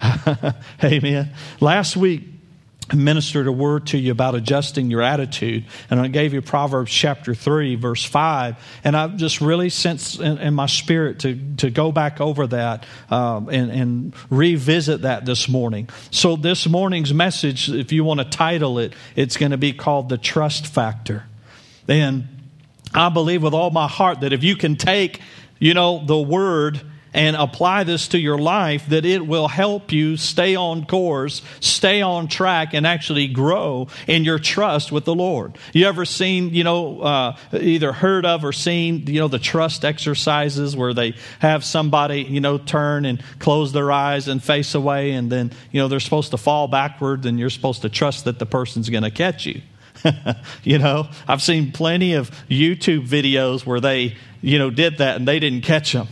Amen. Last week, I ministered a word to you about adjusting your attitude. And I gave you Proverbs chapter 3, verse 5. And I've just really sensed in my spirit to go back over that and revisit that this morning. So this morning's message, if you want to title it, it's going to be called The Trust Factor. And I believe with all my heart that if you can take, the word and apply this to your life, that it will help you stay on course, stay on track, and actually grow in your trust with the Lord. You ever seen, either heard of or seen, the trust exercises where they have somebody, turn and close their eyes and face away, and then, they're supposed to fall backward, and you're supposed to trust that the person's going to catch you. I've seen plenty of YouTube videos where they, did that and they didn't catch them.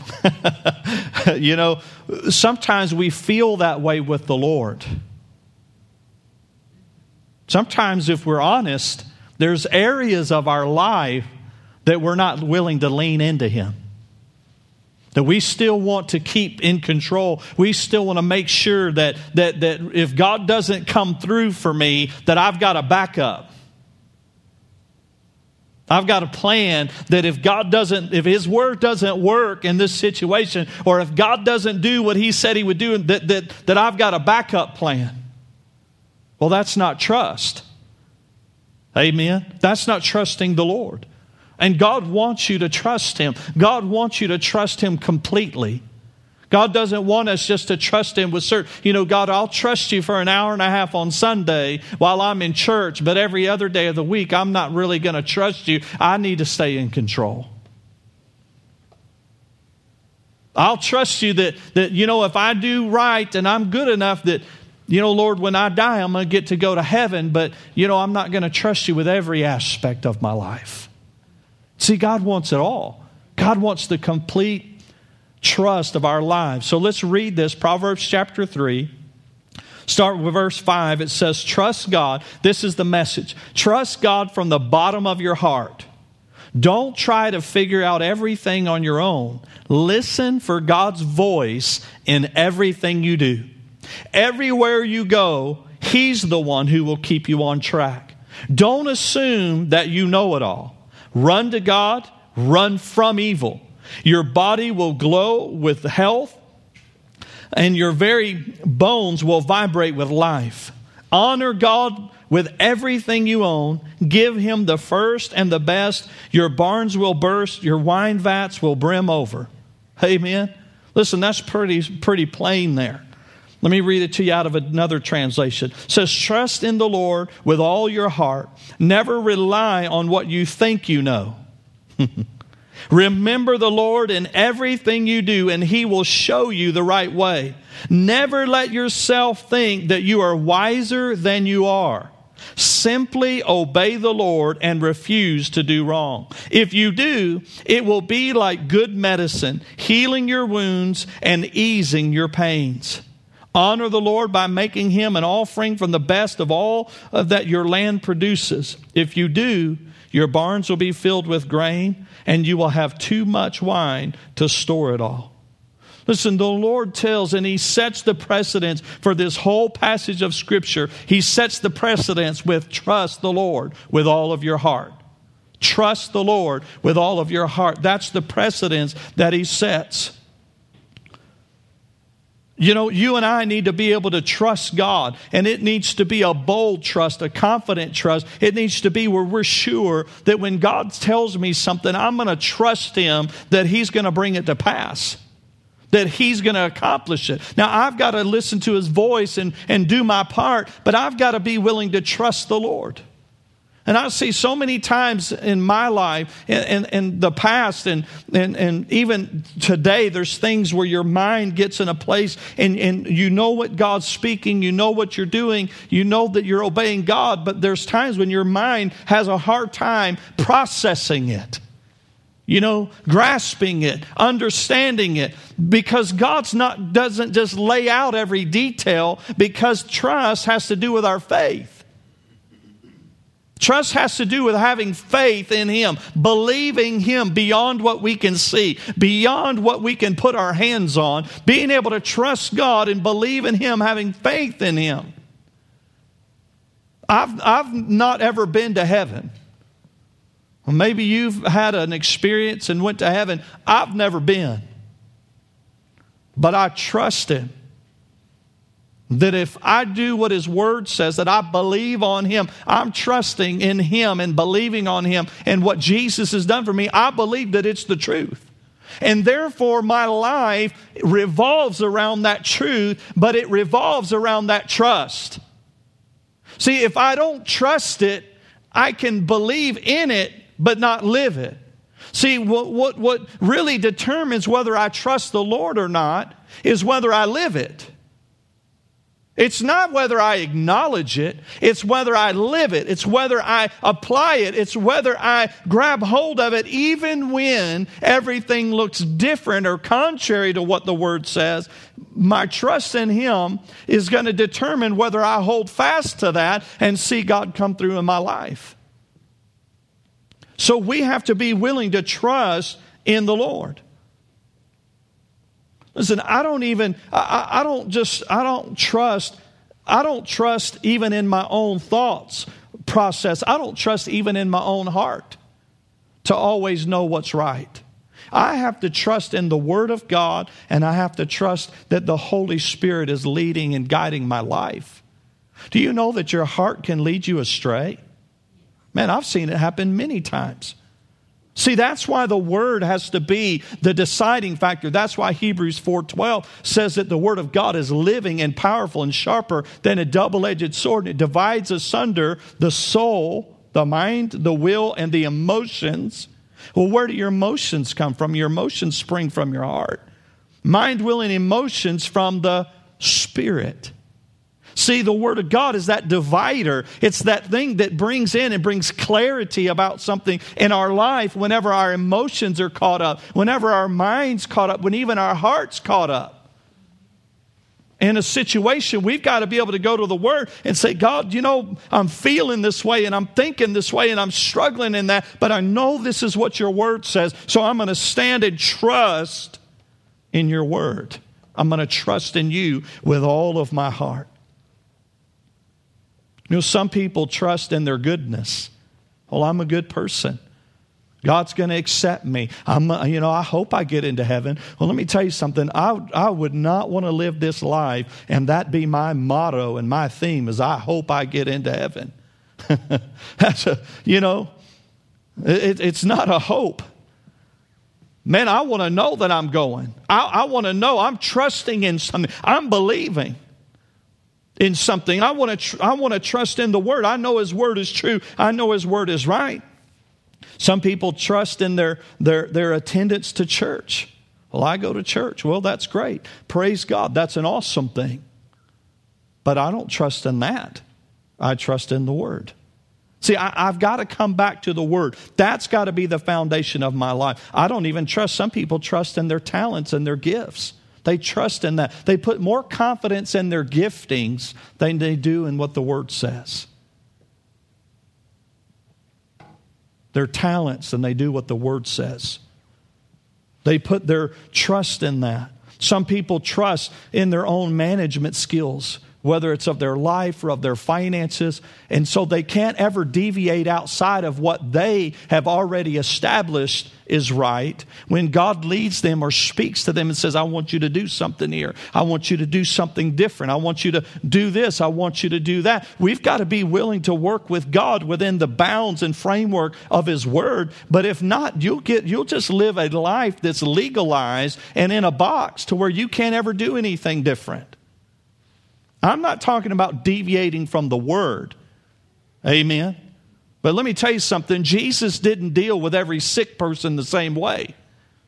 Sometimes we feel that way with the Lord. Sometimes, if we're honest, there's areas of our life that we're not willing to lean into Him. That we still want to keep in control. We still want to make sure that if God doesn't come through for me, that I've got a backup. I've got a plan that if His word doesn't work in this situation, or if God doesn't do what He said He would do, that I've got a backup plan. Well, that's not trust. Amen? That's not trusting the Lord. And God wants you to trust Him. God wants you to trust Him completely. God doesn't want us just to trust Him with certain, God, I'll trust you for an hour and a half on Sunday while I'm in church, but every other day of the week, I'm not really going to trust you. I need to stay in control. I'll trust you that if I do right and I'm good enough that, Lord, when I die, I'm going to get to go to heaven, but, I'm not going to trust you with every aspect of my life. See, God wants it all. God wants the complete trust of our lives. So let's read this, Proverbs chapter 3. Start with verse 5. It says, trust God. This is the message. Trust God from the bottom of your heart. Don't try to figure out everything on your own. Listen for God's voice in everything you do. Everywhere you go, He's the one who will keep you on track. Don't assume that you know it all. Run to God. Run from evil. Your body will glow with health, and your very bones will vibrate with life. Honor God with everything you own. Give Him the first and the best. Your barns will burst. Your wine vats will brim over. Amen. Listen, that's pretty plain there. Let me read it to you out of another translation. It says, trust in the Lord with all your heart. Never rely on what you think you know. Remember the Lord in everything you do, and He will show you the right way. Never let yourself think that you are wiser than you are. Simply obey the Lord and refuse to do wrong. If you do, it will be like good medicine, healing your wounds and easing your pains. Honor the Lord by making Him an offering from the best of all that your land produces. If you do, your barns will be filled with grain, and you will have too much wine to store it all. Listen, the Lord tells, and He sets the precedence for this whole passage of Scripture. He sets the precedence with trust the Lord with all of your heart. Trust the Lord with all of your heart. That's the precedence that He sets. You and I need to be able to trust God, and it needs to be a bold trust, a confident trust. It needs to be where we're sure that when God tells me something, I'm going to trust Him that He's going to bring it to pass, that He's going to accomplish it. Now, I've got to listen to His voice and do my part, but I've got to be willing to trust the Lord. And I see so many times in my life, in the past, and even today, there's things where your mind gets in a place and you know what God's speaking, you know what you're doing, you know that you're obeying God, but there's times when your mind has a hard time processing it. Grasping it, understanding it, because doesn't just lay out every detail, because trust has to do with our faith. Trust has to do with having faith in Him, believing Him beyond what we can see, beyond what we can put our hands on, being able to trust God and believe in Him, having faith in Him. I've not ever been to heaven. Well, maybe you've had an experience and went to heaven. I've never been. But I trust Him. That if I do what His Word says, that I believe on Him, I'm trusting in Him and believing on Him and what Jesus has done for me, I believe that it's the truth. And therefore my life revolves around that truth, but it revolves around that trust. See, if I don't trust it, I can believe in it, but not live it. See, what really determines whether I trust the Lord or not is whether I live it. It's not whether I acknowledge it. It's whether I live it. It's whether I apply it. It's whether I grab hold of it even when everything looks different or contrary to what the Word says. My trust in Him is going to determine whether I hold fast to that and see God come through in my life. So we have to be willing to trust in the Lord. Listen, I don't trust even in my own thoughts process. I don't trust even in my own heart to always know what's right. I have to trust in the Word of God, and I have to trust that the Holy Spirit is leading and guiding my life. Do you know that your heart can lead you astray? Man, I've seen it happen many times. See, that's why the Word has to be the deciding factor. That's why Hebrews 4:12 says that the Word of God is living and powerful and sharper than a double-edged sword. It divides asunder the soul, the mind, the will, and the emotions. Well, where do your emotions come from? Your emotions spring from your heart. Mind, will, and emotions from the Spirit. See, the Word of God is that divider. It's that thing that brings in and brings clarity about something in our life whenever our emotions are caught up, whenever our mind's caught up, when even our heart's caught up. In a situation, we've got to be able to go to the Word and say, God, you know, I'm feeling this way and I'm thinking this way and I'm struggling in that, but I know this is what your Word says, so I'm going to stand and trust in your Word. I'm going to trust in you with all of my heart. You know, some people trust in their goodness. Well, I'm a good person. God's going to accept me. I hope I get into heaven. Well, let me tell you something. I would not want to live this life and that be my motto and my theme is I hope I get into heaven. It's not a hope. Man, I want to know that I'm going. I want to know I'm trusting in something. I'm believing in something. I want to trust in the Word. I know His Word is true. I know His Word is right. Some people trust in their attendance to church. Well, I go to church. Well, that's great. Praise God. That's an awesome thing. But I don't trust in that. I trust in the Word. See, I've got to come back to the Word. That's got to be the foundation of my life. I don't even trust. Some people trust in their talents and their gifts. They trust in that. They put more confidence in their giftings than they do in what the Word says. Their talents than they do what the Word says. They put their trust in that. Some people trust in their own management skills, whether it's of their life or of their finances. And so they can't ever deviate outside of what they have already established is right. When God leads them or speaks to them and says, I want you to do something here. I want you to do something different. I want you to do this. I want you to do that. We've got to be willing to work with God within the bounds and framework of His Word. But if not, you'll just live a life that's legalized and in a box to where you can't ever do anything different. I'm not talking about deviating from the Word. Amen. But let me tell you something. Jesus didn't deal with every sick person the same way.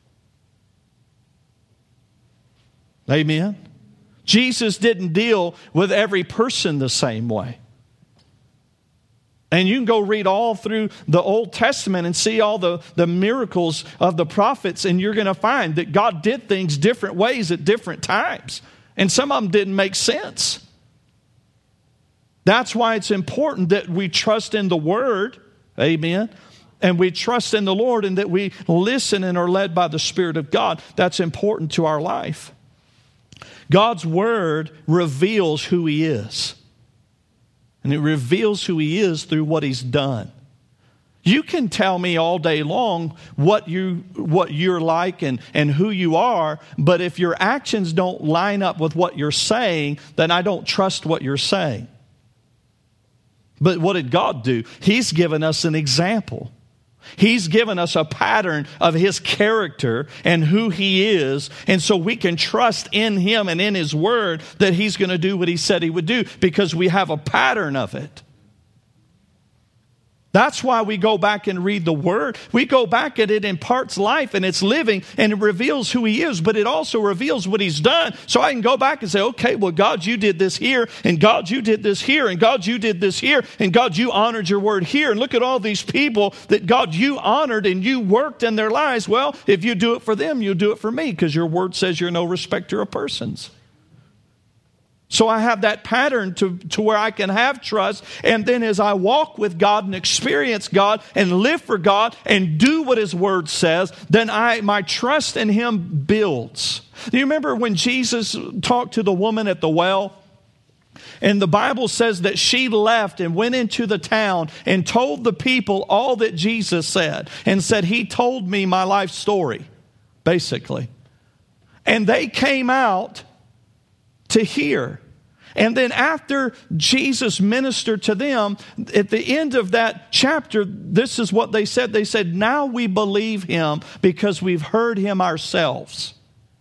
Amen. Jesus didn't deal with every person the same way. And you can go read all through the Old Testament and see all the miracles of the prophets, and you're going to find that God did things different ways at different times. And some of them didn't make sense. That's why it's important that we trust in the Word. Amen. And we trust in the Lord, and that we listen and are led by the Spirit of God. That's important to our life. God's Word reveals who He is. And it reveals who He is through what He's done. You can tell me all day long what you're like and who you are, but if your actions don't line up with what you're saying, then I don't trust what you're saying. But what did God do? He's given us an example. He's given us a pattern of His character and who He is. And so we can trust in Him and in His Word that He's going to do what He said He would do, because we have a pattern of it. That's why we go back and read the Word. We go back and it imparts life and it's living and it reveals who He is, but it also reveals what He's done. So I can go back and say, okay, well, God, you did this here, and God, you did this here, and God, you did this here, and God, you honored your Word here. And look at all these people that God, you honored and you worked in their lives. Well, if you do it for them, you'll do it for me, because your Word says you're no respecter of persons. So I have that pattern to where I can have trust. And then as I walk with God and experience God and live for God and do what His Word says, then my trust in Him builds. Do you remember when Jesus talked to the woman at the well? And the Bible says that she left and went into the town and told the people all that Jesus said. And said, He told me my life story, basically. And they came out to hear. And then after Jesus ministered to them, at the end of that chapter, this is what they said. They said, now we believe Him because we've heard Him ourselves.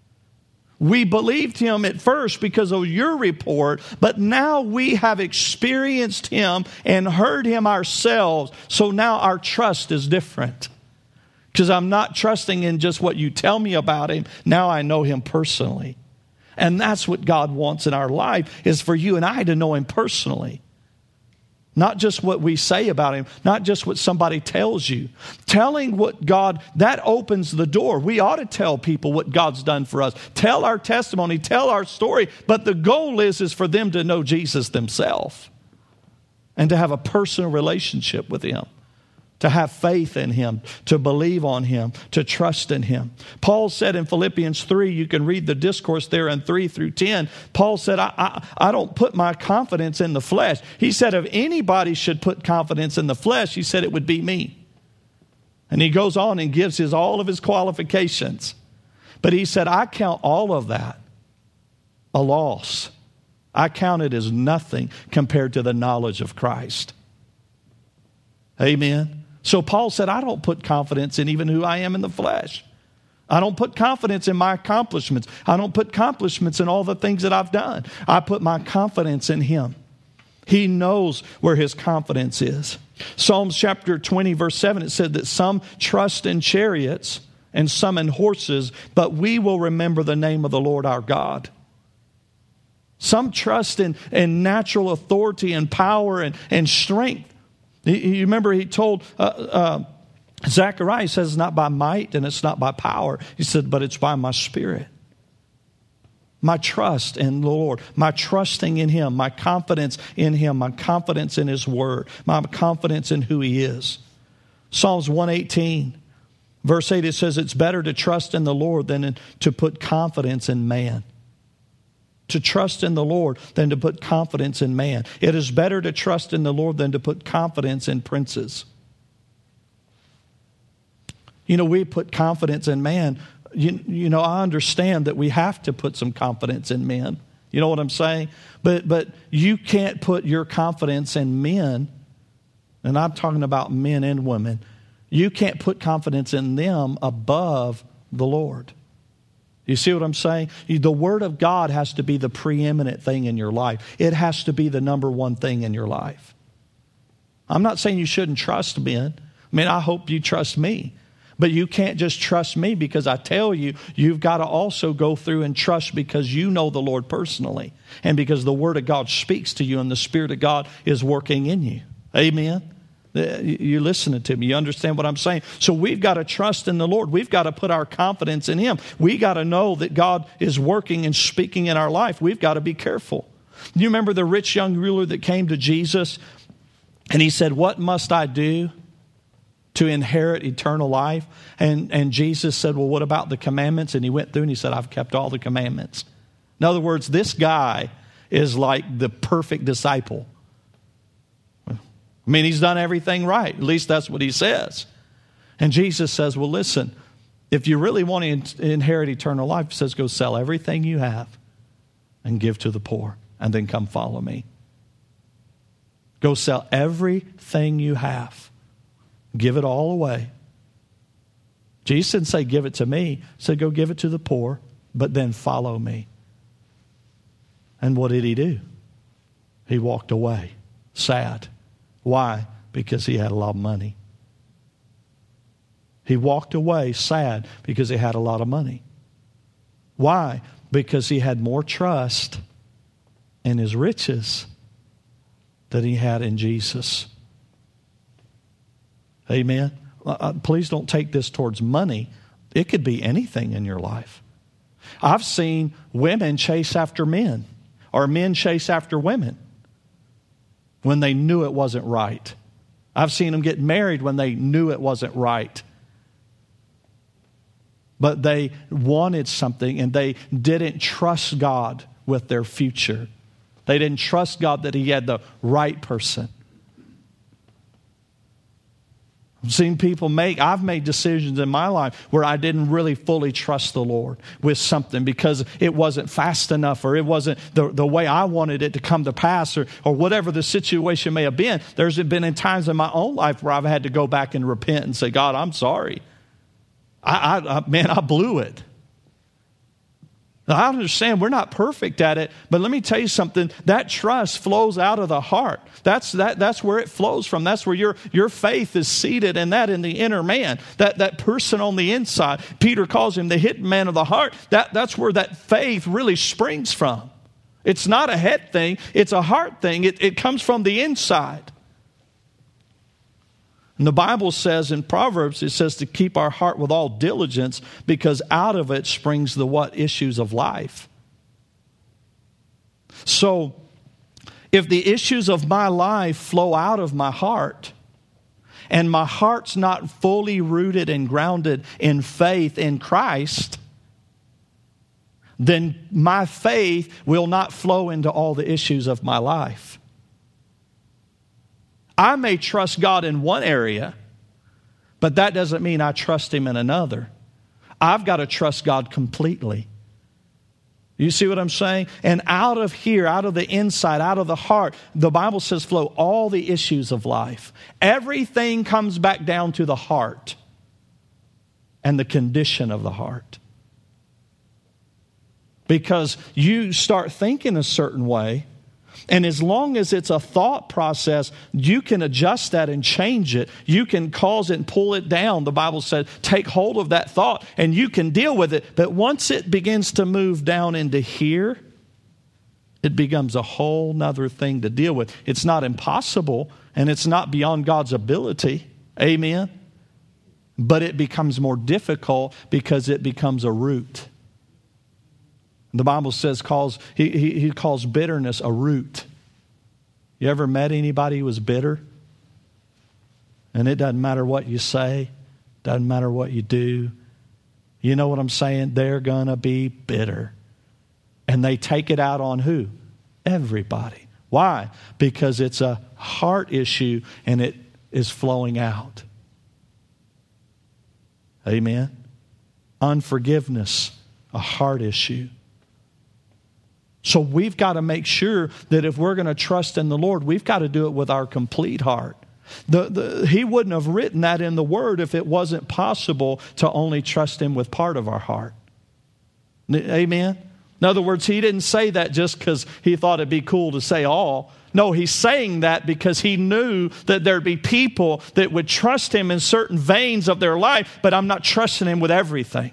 We believed Him at first because of your report, but now we have experienced Him and heard Him ourselves. So now our trust is different. Because I'm not trusting in just what you tell me about Him. Now I know Him personally. And that's what God wants in our life, is for you and I to know Him personally. Not just what we say about Him, not just what somebody tells you. Telling what God, that opens the door. We ought to tell people what God's done for us. Tell our testimony, tell our story. But the goal is for them to know Jesus themselves and to have a personal relationship with Him. To have faith in Him, to believe on Him, to trust in Him. Paul said in Philippians 3, you can read the discourse there in 3 through 10. Paul said, I don't put my confidence in the flesh. He said, if anybody should put confidence in the flesh, he said it would be me. And he goes on and gives all of his qualifications. But he said, I count all of that a loss. I count it as nothing compared to the knowledge of Christ. Amen. So Paul said, I don't put confidence in even who I am in the flesh. I don't put confidence in my accomplishments. I don't put accomplishments in all the things that I've done. I put my confidence in Him. He knows where his confidence is. Psalms chapter 20, verse 7, it said that some trust in chariots and some in horses, but we will remember the name of the Lord our God. Some trust in natural authority and power and strength. You remember he told Zechariah, he says, it's not by might and it's not by power. He said, but it's by my Spirit. My trust in the Lord, my trusting in Him, my confidence in Him, my confidence in His Word, my confidence in who He is. Psalms 118, verse 8, it says, it's better to trust in the Lord than to put confidence in man. To trust in the Lord than to put confidence in man. It is better to trust in the Lord than to put confidence in princes. You know, we put confidence in man. You know, I understand that we have to put some confidence in men. You know what I'm saying? But you can't put your confidence in men, and I'm talking about men and women. You can't put confidence in them above the Lord. You see what I'm saying? The Word of God has to be the preeminent thing in your life. It has to be the number one thing in your life. I'm not saying you shouldn't trust men. I mean, I hope you trust me. But you can't just trust me because I tell you, you've got to also go through and trust because you know the Lord personally. And because the Word of God speaks to you and the Spirit of God is working in you. Amen? You're listening to me. You understand what I'm saying? So we've got to trust in the Lord. We've got to put our confidence in Him. We got to know that God is working and speaking in our life. We've got to be careful. You remember the rich young ruler that came to Jesus and he said, what must I do to inherit eternal life? And Jesus said, well, what about the commandments? And he went through and he said, I've kept all the commandments. In other words, this guy is like the perfect disciple. I mean, he's done everything right. At least that's what he says. And Jesus says, well, listen, if you really want to inherit eternal life, he says, go sell everything you have and give to the poor, and then come follow me. Go sell everything you have. Give it all away. Jesus didn't say, give it to me. He said, go give it to the poor, but then follow me. And what did he do? He walked away, sad. Why? Because he had a lot of money. He walked away sad because he had a lot of money. Why? Because he had more trust in his riches than he had in Jesus. Amen? Please don't take this towards money. It could be anything in your life. I've seen women chase after men, or men chase after women when they knew it wasn't right. I've seen them get married when they knew it wasn't right. But they wanted something and they didn't trust God with their future. They didn't trust God that He had the right person. I've made decisions in my life where I didn't really fully trust the Lord with something because it wasn't fast enough, or it wasn't the way I wanted it to come to pass, or whatever the situation may have been. There's been in times in my own life where I've had to go back and repent and say, God, I'm sorry. I blew it. Now, I understand we're not perfect at it, but let me tell you something. That trust flows out of the heart. That's where it flows from. That's where your faith is seated in the inner man, that person on the inside. Peter calls him the hidden man of the heart. That's where that faith really springs from. It's not a head thing. It's a heart thing. It comes from the inside. And the Bible says in Proverbs, it says to keep our heart with all diligence, because out of it springs the what? Issues of life. So, if the issues of my life flow out of my heart, and my heart's not fully rooted and grounded in faith in Christ, then my faith will not flow into all the issues of my life. I may trust God in one area, but that doesn't mean I trust Him in another. I've got to trust God completely. You see what I'm saying? And out of here, out of the inside, out of the heart, the Bible says flow all the issues of life. Everything comes back down to the heart and the condition of the heart. Because you start thinking a certain way, and as long as it's a thought process, you can adjust that and change it. You can cause it and pull it down. The Bible says, take hold of that thought and you can deal with it. But once it begins to move down into here, it becomes a whole nother thing to deal with. It's not impossible and it's not beyond God's ability. Amen. But it becomes more difficult because it becomes a root. The Bible says he calls bitterness a root. You ever met anybody who was bitter? And it doesn't matter what you say, doesn't matter what you do. You know what I'm saying? They're going to be bitter. And they take it out on who? Everybody. Why? Because it's a heart issue and it is flowing out. Amen? Unforgiveness, a heart issue. So we've got to make sure that if we're going to trust in the Lord, we've got to do it with our complete heart. He wouldn't have written that in the Word if it wasn't possible to only trust Him with part of our heart. Amen? In other words, He didn't say that just because He thought it'd be cool to say all. No, He's saying that because He knew that there'd be people that would trust Him in certain veins of their life, but I'm not trusting Him with everything.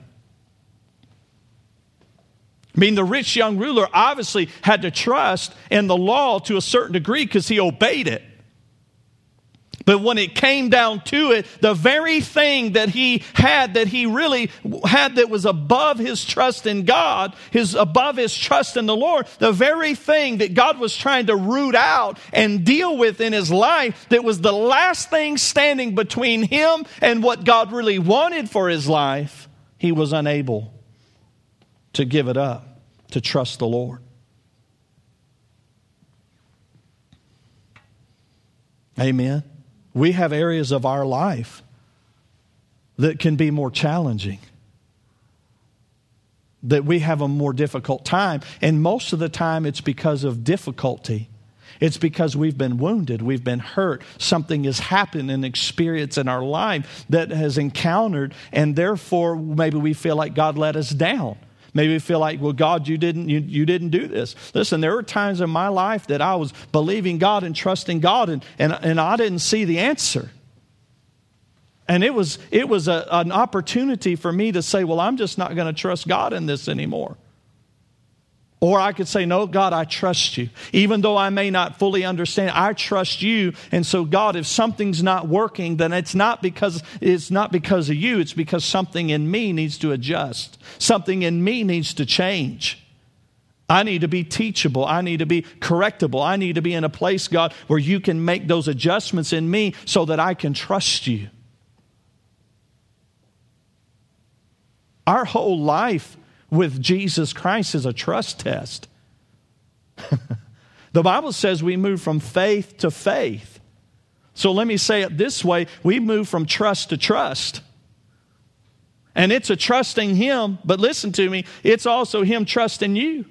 I mean, the rich young ruler obviously had to trust in the law to a certain degree because he obeyed it. But when it came down to it, the very thing that he really had that was above his trust in God, above his trust in the Lord, the very thing that God was trying to root out and deal with in his life, that was the last thing standing between him and what God really wanted for his life, he was unable to give it up, to trust the Lord. Amen. We have areas of our life that can be more challenging, that we have a more difficult time. And most of the time it's because of difficulty. It's because we've been wounded, we've been hurt. Something has happened, an experience in our life that has encountered, and therefore maybe we feel like God let us down. Maybe we feel like, well, God, you didn't do this. Listen, there were times in my life that I was believing God and trusting God, and I didn't see the answer. And it was an opportunity for me to say, well, I'm just not going to trust God in this anymore. Or I could say, no, God, I trust you. Even though I may not fully understand, I trust you. And so, God, if something's not working, then it's not because of you. It's because something in me needs to adjust. Something in me needs to change. I need to be teachable. I need to be correctable. I need to be in a place, God, where you can make those adjustments in me so that I can trust you. Our whole life with Jesus Christ is a trust test. The Bible says we move from faith to faith. So let me say it this way. We move from trust to trust. And it's a trusting Him, but listen to me, it's also Him trusting you.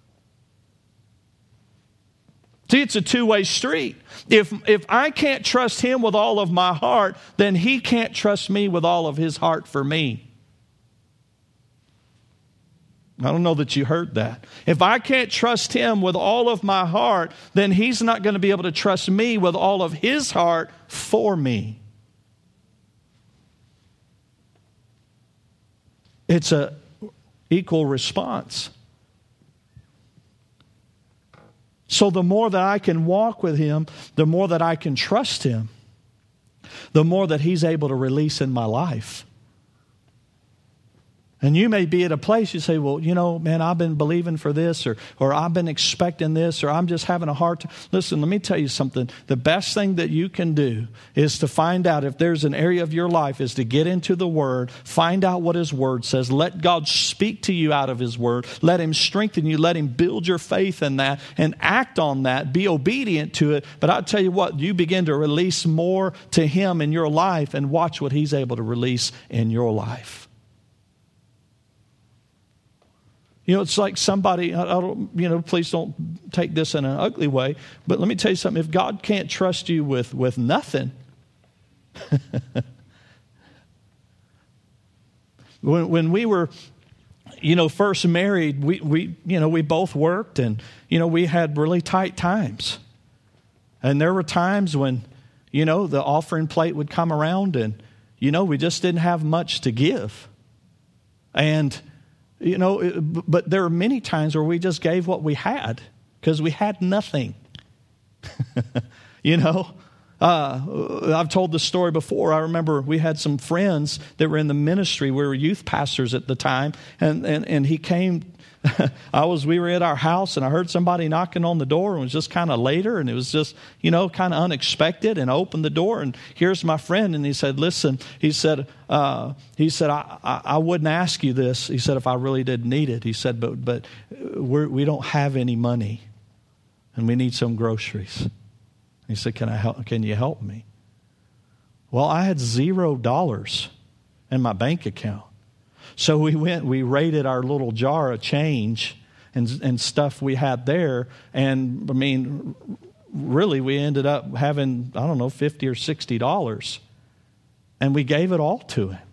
See, it's a two-way street. If I can't trust Him with all of my heart, then He can't trust me with all of His heart for me. I don't know that you heard that. If I can't trust Him with all of my heart, then He's not going to be able to trust me with all of His heart for me. It's an equal response. So the more that I can walk with Him, the more that I can trust Him, the more that He's able to release in my life. And you may be at a place you say, well, man, I've been believing for this, or I've been expecting this, or I'm just having a hard time. Listen, let me tell you something. The best thing that you can do is to find out if there's an area of your life is to get into the Word, find out what His Word says. Let God speak to you out of His Word. Let Him strengthen you. Let Him build your faith in that and act on that. Be obedient to it. But I'll tell you what, you begin to release more to Him in your life and watch what He's able to release in your life. It's like somebody, please don't take this in an ugly way, but let me tell you something. If God can't trust you with nothing, when we were, first married, we both worked, and, we had really tight times. And there were times when, the offering plate would come around and, we just didn't have much to give. And but there were many times where we just gave what we had because we had nothing. I've told this story before. I remember we had some friends that were in the ministry. We were youth pastors at the time, and he came. We were at our house, and I heard somebody knocking on the door, and it was just kind of later, and it was just, kind of unexpected, and I opened the door, and here's my friend, and he said, listen, he said, I wouldn't ask you this. He said, if I really did need it. He said, but we don't have any money, and we need some groceries. He said, can you help me? Well, I had $0 in my bank account. So we raided our little jar of change and stuff we had there. And really we ended up having, $50 or $60. And we gave it all to him.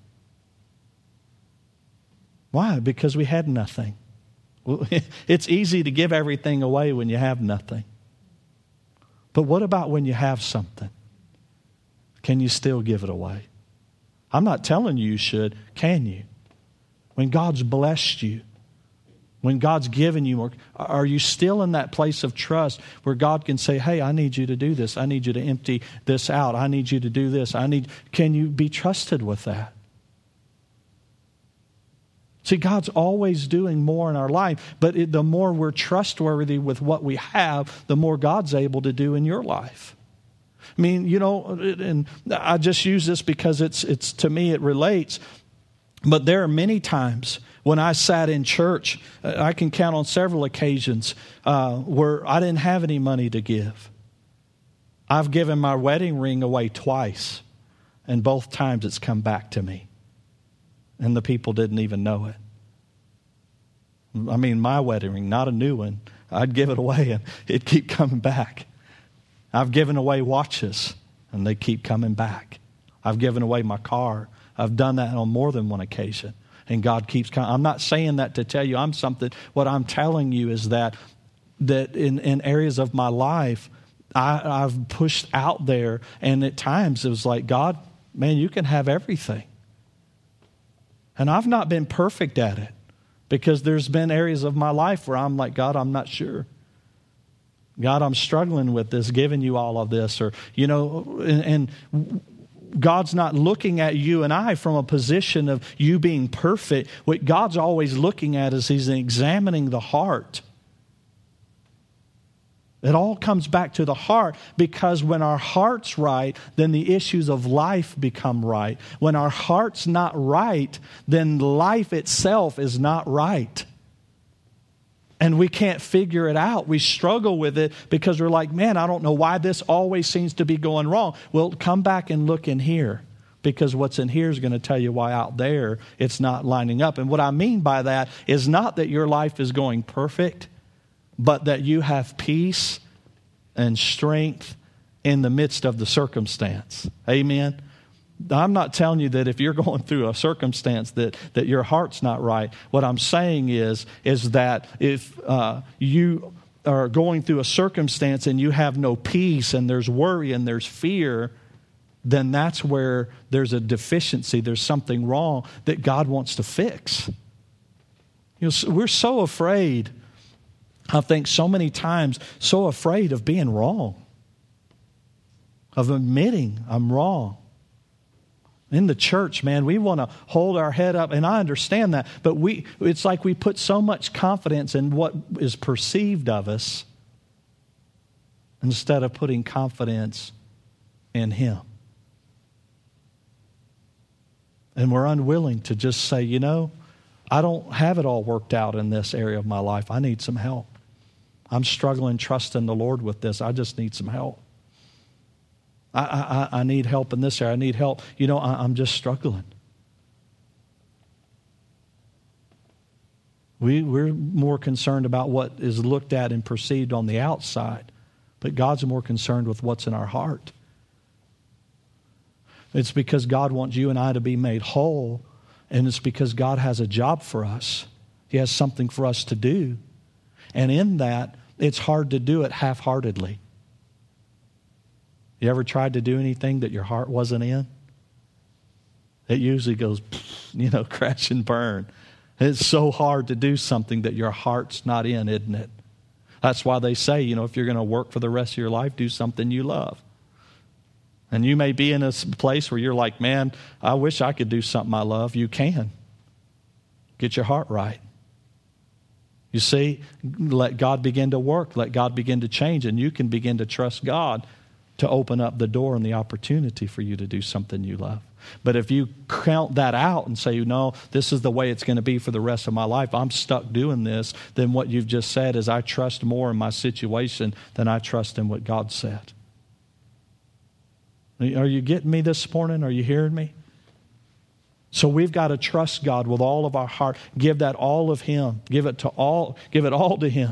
Why? Because we had nothing. It's easy to give everything away when you have nothing. But what about when you have something? Can you still give it away? I'm not telling you should. Can you? When God's blessed you, When God's given you more, are you still in that place of trust where God can say, hey, I need you to do this. I need you to empty this out. I need you to do this. Can you be trusted with that? See, God's always doing more in our life, but the more we're trustworthy with what we have, the more God's able to do in your life. I mean, and I just use this because it's to me it relates, but there are many times when I sat in church, I can count on several occasions where I didn't have any money to give. I've given my wedding ring away twice, and both times it's come back to me. And the people didn't even know it. I mean, my wedding ring, not a new one. I'd give it away and it'd keep coming back. I've given away watches and they keep coming back. I've given away my car. I've done that on more than one occasion. And God keeps coming. I'm not saying that to tell you I'm something. What I'm telling you is that in areas of my life, I've pushed out there. And at times it was like, God, man, you can have everything. And I've not been perfect at it because there's been areas of my life where I'm like, God, I'm not sure. God, I'm struggling with this, giving you all of this. Or, and God's not looking at you and I from a position of you being perfect. What God's always looking at is He's examining the heart. It all comes back to the heart, because when our heart's right, then the issues of life become right. When our heart's not right, then life itself is not right. And we can't figure it out. We struggle with it because we're like, man, I don't know why this always seems to be going wrong. Well, come back and look in here, because what's in here is going to tell you why out there it's not lining up. And what I mean by that is not that your life is going perfect, but that you have peace and strength in the midst of the circumstance. Amen. I'm not telling you that if you're going through a circumstance that your heart's not right. What I'm saying is that if you are going through a circumstance and you have no peace and there's worry and there's fear, then that's where there's a deficiency. There's something wrong that God wants to fix. We're so afraid, I think so many times, so afraid of being wrong, of admitting I'm wrong. In the church, man, we want to hold our head up, and I understand that, but it's like we put so much confidence in what is perceived of us instead of putting confidence in Him. And we're unwilling to just say, I don't have it all worked out in this area of my life. I need some help. I'm struggling trusting the Lord with this. I just need some help. I need help in this area. I need help. I'm just struggling. We're more concerned about what is looked at and perceived on the outside, but God's more concerned with what's in our heart. It's because God wants you and I to be made whole, and it's because God has a job for us. He has something for us to do. And in that, it's hard to do it half-heartedly. You ever tried to do anything that your heart wasn't in? It usually goes, crash and burn. It's so hard to do something that your heart's not in, isn't it? That's why they say, if you're going to work for the rest of your life, do something you love. And you may be in a place where you're like, man, I wish I could do something I love. You can. Get your heart right. You see, let God begin to work. Let God begin to change, and you can begin to trust God to open up the door and the opportunity for you to do something you love. But if you count that out and say, no, this is the way it's going to be for the rest of my life, I'm stuck doing this, then what you've just said is I trust more in my situation than I trust in what God said. Are you getting me this morning? Are you hearing me? So we've got to trust God with all of our heart. Give that all of Him. Give it all to Him.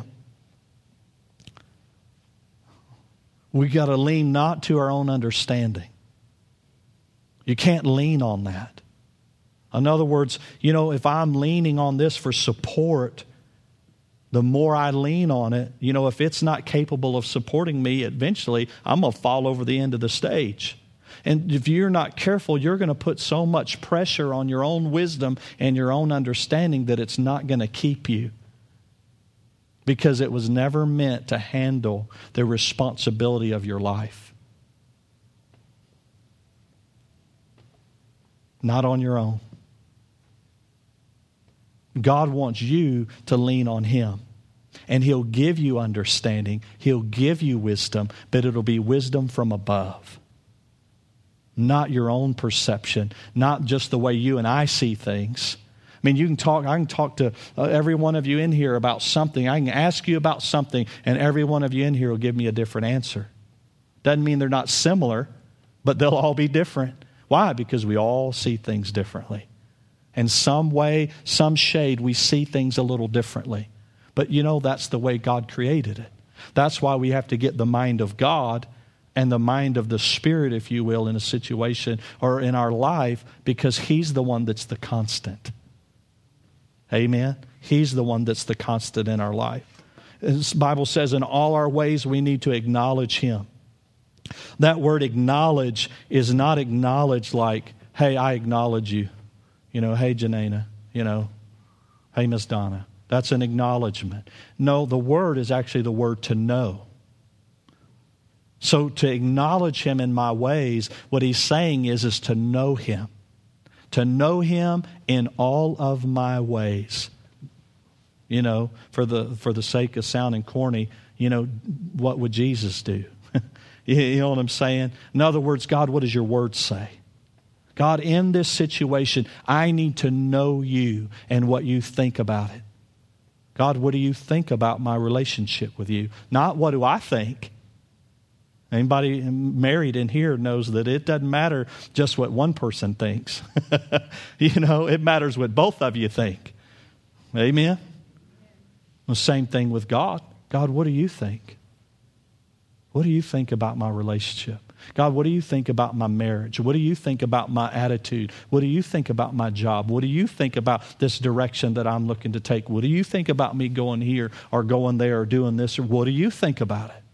We got to lean not to our own understanding. You can't lean on that. In other words, if I'm leaning on this for support, the more I lean on it, if it's not capable of supporting me, eventually I'm going to fall over the end of the stage. And if you're not careful, you're going to put so much pressure on your own wisdom and your own understanding that it's not going to keep you. because it was never meant to handle the responsibility of your life. Not on your own. God wants you to lean on Him. And He'll give you understanding. He'll give you wisdom, but it'll be wisdom from above. Not your own perception, not just the way you and I see things. I mean, I can talk to every one of you in here about something. I can ask you about something, and every one of you in here will give me a different answer. Doesn't mean they're not similar, but they'll all be different. Why? Because we all see things differently. In some way, some shade, we see things a little differently. But that's the way God created it. That's why we have to get the mind of God and the mind of the Spirit, if you will, in a situation or in our life, because He's the one that's the constant. Amen? He's the one that's the constant in our life. The Bible says in all our ways we need to acknowledge Him. That word acknowledge is not acknowledge like, hey, I acknowledge you. Hey, Janana. Hey, Miss Donna. That's an acknowledgement. No, the word is actually the word to know. So to acknowledge Him in my ways, what He's saying is to know Him. To know Him in all of my ways. For the sake of sounding corny, what would Jesus do? You know what I'm saying? In other words, God, what does your word say? God, in this situation, I need to know you and what you think about it. God, what do you think about my relationship with you? Not what do I think. Anybody married in here knows that it doesn't matter just what one person thinks. It matters what both of you think. Amen? The same thing with God. God, what do you think? What do you think about my relationship? God, what do you think about my marriage? What do you think about my attitude? What do you think about my job? What do you think about this direction that I'm looking to take? What do you think about me going here or going there or doing this? Or what do you think about it?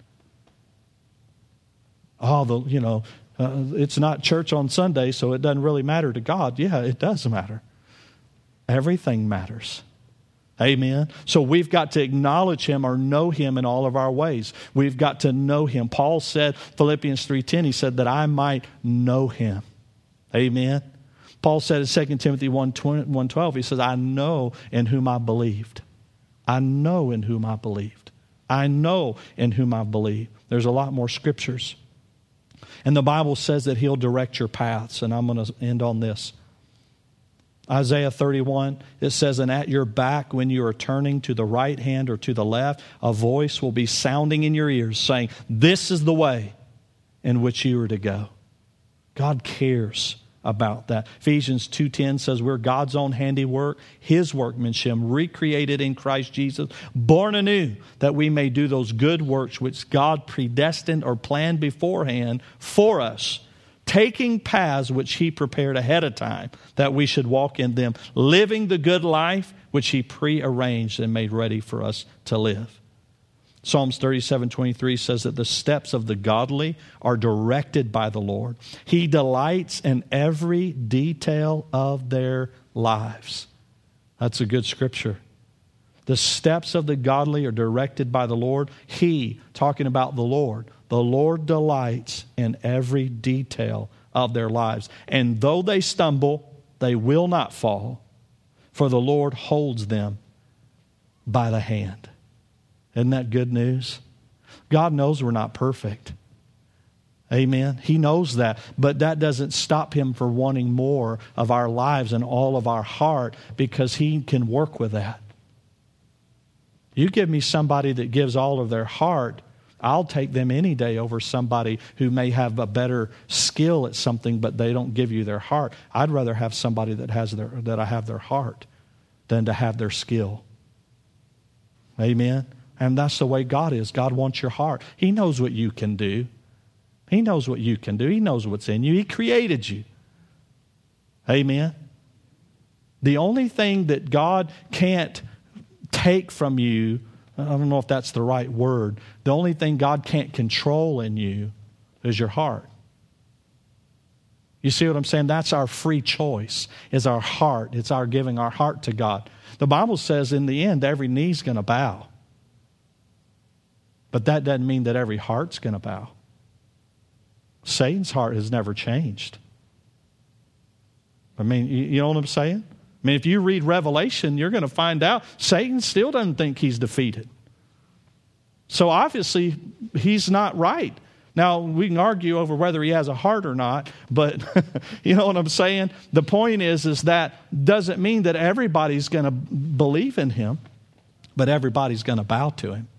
It's not church on Sunday, so it doesn't really matter to God. Yeah, it does matter. Everything matters. Amen. So we've got to acknowledge Him or know Him in all of our ways. We've got to know Him. Paul said, Philippians 3:10, he said that I might know Him. Amen. Paul said in 2 Timothy 1:12, he says, I know in whom I believed. I know in whom I believed. I know in whom I believe. There's a lot more scriptures. And the Bible says that He'll direct your paths. And I'm going to end on this. Isaiah 31, it says, and at your back when you are turning to the right hand or to the left, a voice will be sounding in your ears saying, this is the way in which you are to go. God cares about that. Ephesians 2:10 says we're God's own handiwork, His workmanship, recreated in Christ Jesus, born anew, that we may do those good works which God predestined or planned beforehand for us, taking paths which He prepared ahead of time, that we should walk in them, living the good life which He prearranged and made ready for us to live. Psalms 37:23 says that the steps of the godly are directed by the Lord. He delights in every detail of their lives. That's a good scripture. The steps of the godly are directed by the Lord. He, talking about the Lord delights in every detail of their lives. And though they stumble, they will not fall, for the Lord holds them by the hand. Isn't that good news? God knows we're not perfect. Amen. He knows that. But that doesn't stop Him from wanting more of our lives and all of our heart, because He can work with that. You give me somebody that gives all of their heart, I'll take them any day over somebody who may have a better skill at something, but they don't give you their heart. I'd rather have somebody that I have their heart than to have their skill. Amen. And that's the way God is. God wants your heart. He knows what you can do. He knows what you can do. He knows what's in you. He created you. Amen. The only thing that God can't take from you, I don't know if that's the right word, the only thing God can't control in you is your heart. You see what I'm saying? That's our free choice, is our heart. It's our giving our heart to God. The Bible says in the end, every knee's going to bow. But that doesn't mean that every heart's going to bow. Satan's heart has never changed. I mean, you know what I'm saying? I mean, if you read Revelation, you're going to find out Satan still doesn't think he's defeated. So obviously, he's not right. Now, we can argue over whether he has a heart or not, but you know what I'm saying? The point is that doesn't mean that everybody's going to believe in him, but everybody's going to bow to him.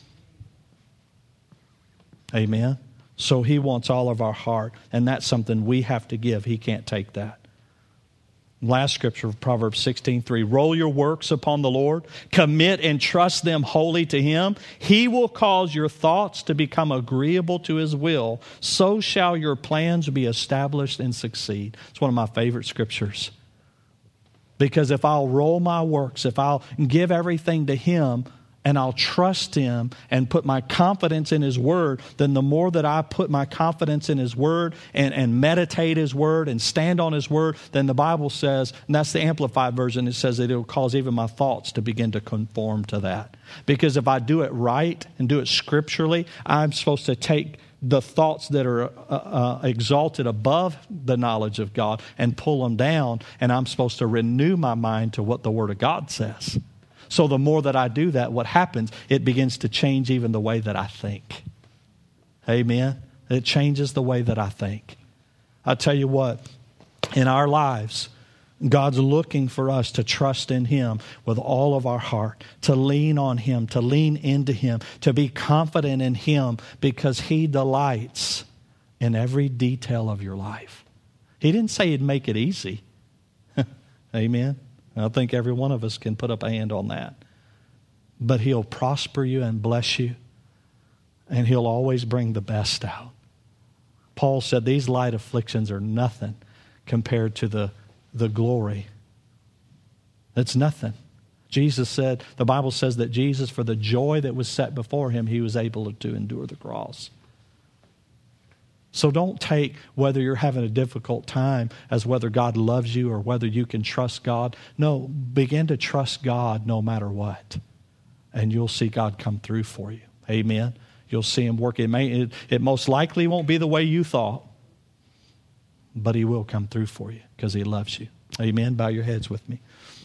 Amen? So he wants all of our heart, and that's something we have to give. He can't take that. Last scripture, Proverbs 16:3. Roll your works upon the Lord. Commit and trust them wholly to Him. He will cause your thoughts to become agreeable to His will. So shall your plans be established and succeed. It's one of my favorite scriptures. Because if I'll roll my works, if I'll give everything to Him, and I'll trust Him and put my confidence in His Word, then the more that I put my confidence in His Word and meditate His Word and stand on His Word, then the Bible says, and that's the Amplified version, it says that it will cause even my thoughts to begin to conform to that. Because if I do it right and do it scripturally, I'm supposed to take the thoughts that are exalted above the knowledge of God and pull them down, and I'm supposed to renew my mind to what the Word of God says. So the more that I do that, what happens? It begins to change even the way that I think. Amen? It changes the way that I think. I tell you what, in our lives, God's looking for us to trust in Him with all of our heart, to lean on Him, to lean into Him, to be confident in Him because He delights in every detail of your life. He didn't say He'd make it easy. Amen? I think every one of us can put up a hand on that. But He'll prosper you and bless you. And He'll always bring the best out. Paul said these light afflictions are nothing compared to the glory. It's nothing. Jesus said, the Bible says that Jesus, for the joy that was set before Him, He was able to endure the cross. So don't take whether you're having a difficult time as whether God loves you or whether you can trust God. No, begin to trust God no matter what. And you'll see God come through for you. Amen. You'll see Him work. It most likely won't be the way you thought, but He will come through for you because He loves you. Amen. Bow your heads with me.